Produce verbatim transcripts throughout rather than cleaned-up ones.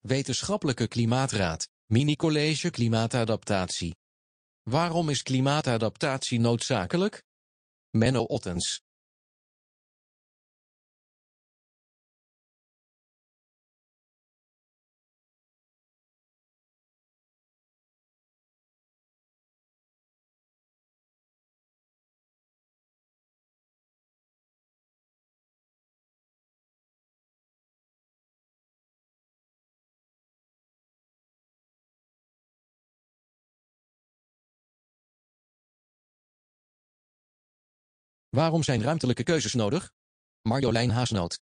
Wetenschappelijke Klimaatraad, mini-college Klimaatadaptatie. Waarom is klimaatadaptatie noodzakelijk? Menno Ottens. Waarom zijn ruimtelijke keuzes nodig? Marjolein Haasnoot.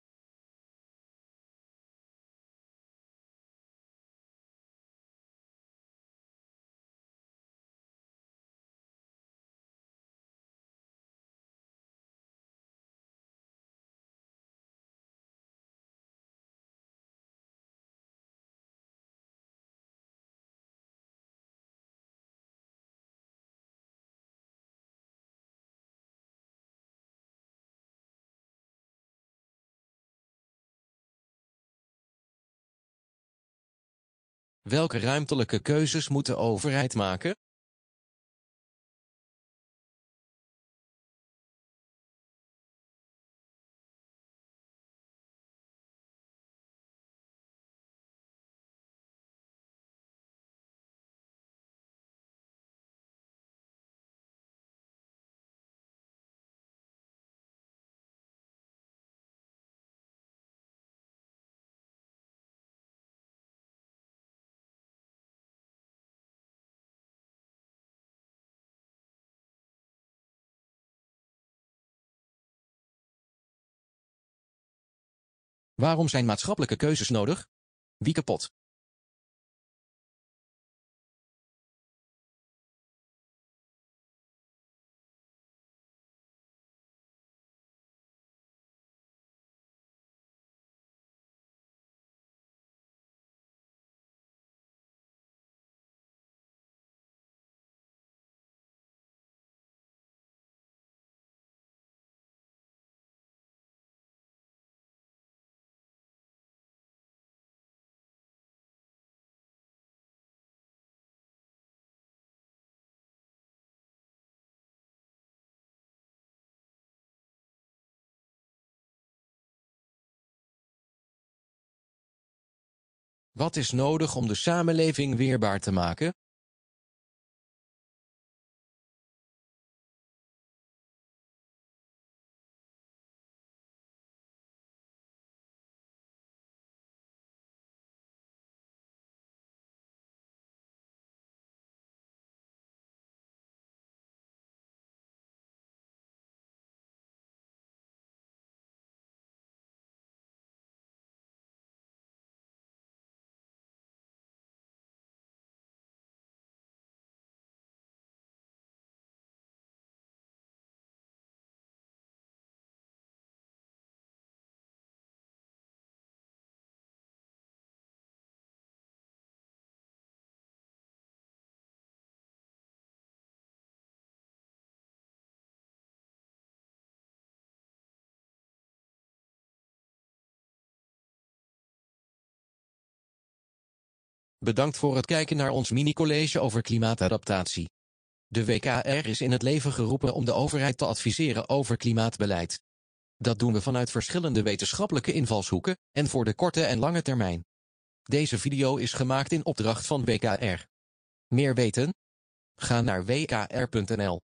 Welke ruimtelijke keuzes moet de overheid maken? Waarom zijn maatschappelijke keuzes nodig? Wieke Pot. Wat is nodig om de samenleving weerbaar te maken? Bedankt voor het kijken naar ons mini-college over klimaatadaptatie. De W K R is in het leven geroepen om de overheid te adviseren over klimaatbeleid. Dat doen we vanuit verschillende wetenschappelijke invalshoeken en voor de korte en lange termijn. Deze video is gemaakt in opdracht van W K R. Meer weten? Ga naar w k r punt n l.